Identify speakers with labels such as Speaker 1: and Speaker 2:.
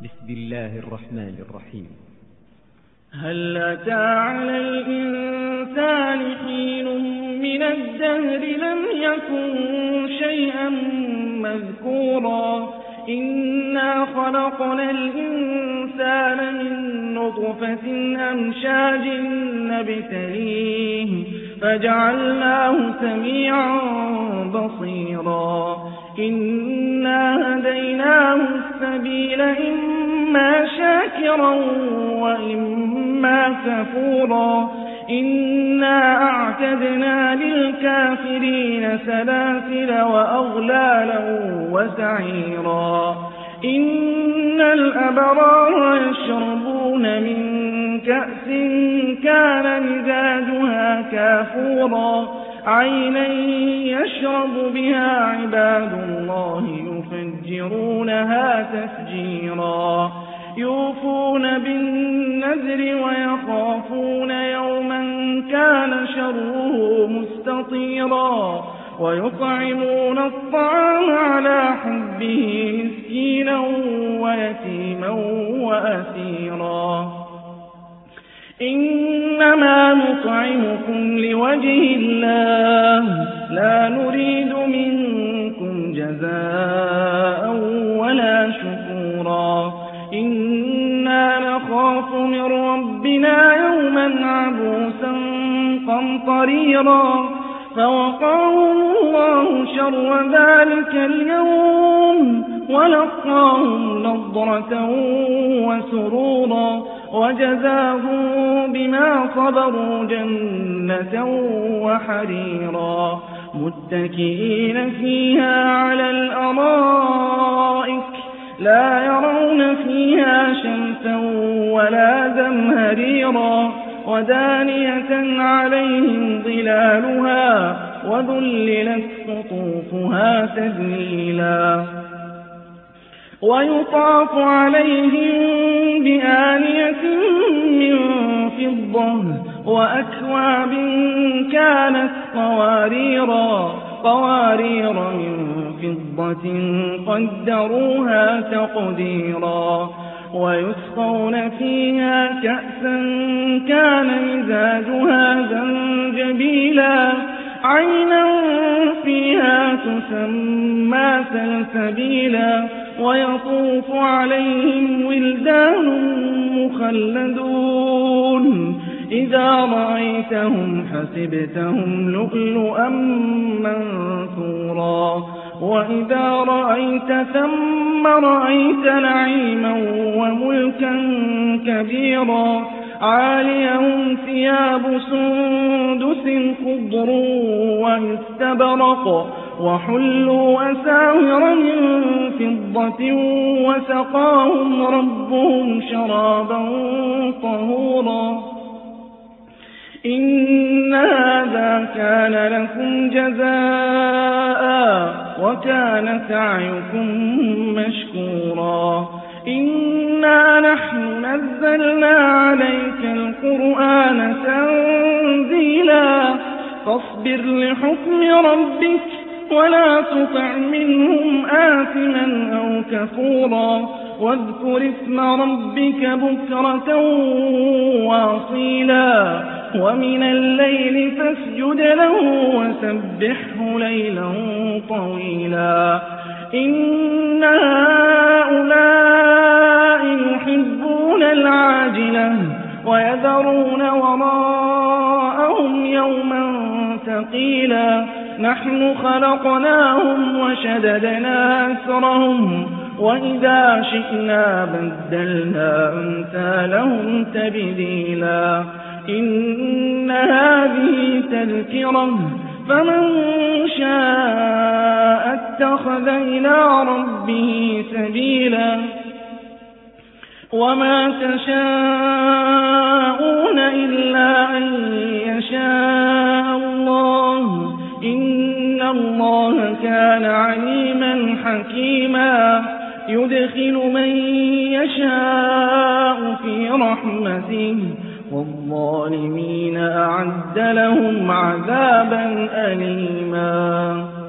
Speaker 1: بسم الله الرحمن الرحيم.
Speaker 2: هل أتى على الإنسان حين من الدهر لم يكن شيئا مذكورا إنا خلقنا الإنسان من نطفة أمشاج نبتليه فجعلناه سميعا بصيرا إنا هديناه السبيل إما شاكرا وإما كفورا إنا أعتدنا للكافرين سلاسل وأغلالا وسعيرا إن الأبرار يشربون من كأس كان مزاجها كافورا عينا يشرب بها عباد الله يفجرونها تفجيرا يوفون بالنذر ويخافون يوما كان شره مستطيرا ويطعمون الطعام على حبه مسكينا ويتيما وأسيرا إنما نطعمكم لوجه الله لا نريد منكم جزاء ولا شكورا إنا نخاف من ربنا يوما عبوسا قمطريرا فوقاهم الله شر ذلك اليوم ولقاهم نضرة وسرورا وجزاهم بما صبروا جنة وحريرا متكئين فيها على الأرائك لا يرون فيها شمسا ولا زمهريرا ودانية عليهم ظلالها وذللت قطوفها تذليلا ويطاف عليهم بآنية من فضة وأكواب كانت قوارير من فضة قدروها تقديرا ويسقون فيها كأسا كان مزاجها زنجبيلا عينا فيها تسمى سلسبيلا ويطوف عليهم ولدان مخلدون إذا رأيتهم حسبتهم لؤلؤا منثورا وإذا رأيت ثم رأيت نعيما وملكا كبيرا عاليهم ثياب سندس خضر واستبرق وحلوا أساور من فضة وسقاهم ربهم شرابا طهورا إن هذا كان لكم جزاء وكان سعيكم مشكورا إنا نحن نزلنا عليك القرآن تنزيلا فاصبر لحكم ربك ولا تطع منهم آثما أو كفورا واذكر اسم ربك بكرة واصيلا ومن الليل فاسجد له وسبحه ليلا طويلا إن هؤلاء يحبون العاجلة ويذرون وراءهم يوما ثقيلا نحن خلقناهم وشددنا أسرهم وإذا شئنا بدلنا أمثالهم تبديلا إن هذه تذكرة فمن شاء اتخذ إلى ربه سبيلا وما تشاءون إلا أن يشاء الله إن الله كان عليما حكيما يدخل من يشاء في رحمته والظالمين أعد لهم عذابا أليما.